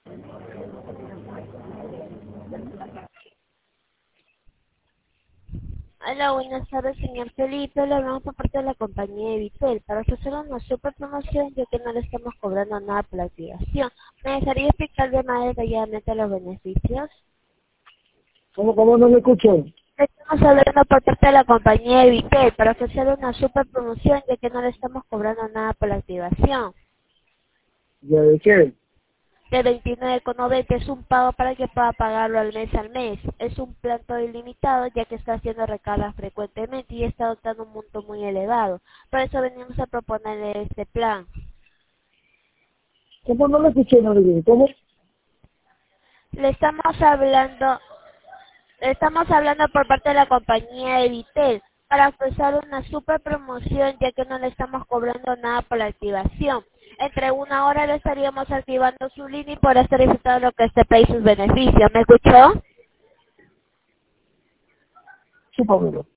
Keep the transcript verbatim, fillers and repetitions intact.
Hola, buenas tardes, señor Felipe. Le hablamos por parte de la compañía de Vitel para ofrecer una super promoción, ya que no le estamos cobrando nada por la activación. ¿Me dejaría explicarle más detalladamente los beneficios? ¿Cómo, cómo no me escucho? Estamos hablando por parte de la compañía de Vitel para ofrecer una super promoción, ya que no le estamos cobrando nada por la activación. ¿De qué? De veintinueve con noventa es un pago para que pueda pagarlo al mes al mes. Es un plan todo ilimitado, ya que está haciendo recargas frecuentemente y está adoptando un monto muy elevado. Por eso venimos a proponerle este plan. ¿Cómo no me escuché? No le dije, ¿cómo? Le estamos hablando, le estamos hablando por parte de la compañía de Vitel para ofrecer una super promoción, ya que no le estamos cobrando nada por la activación. Entre una hora le estaríamos activando su línea y podrá estar disfrutando lo que este país sus beneficios. ¿Me escuchó? Súpamelo.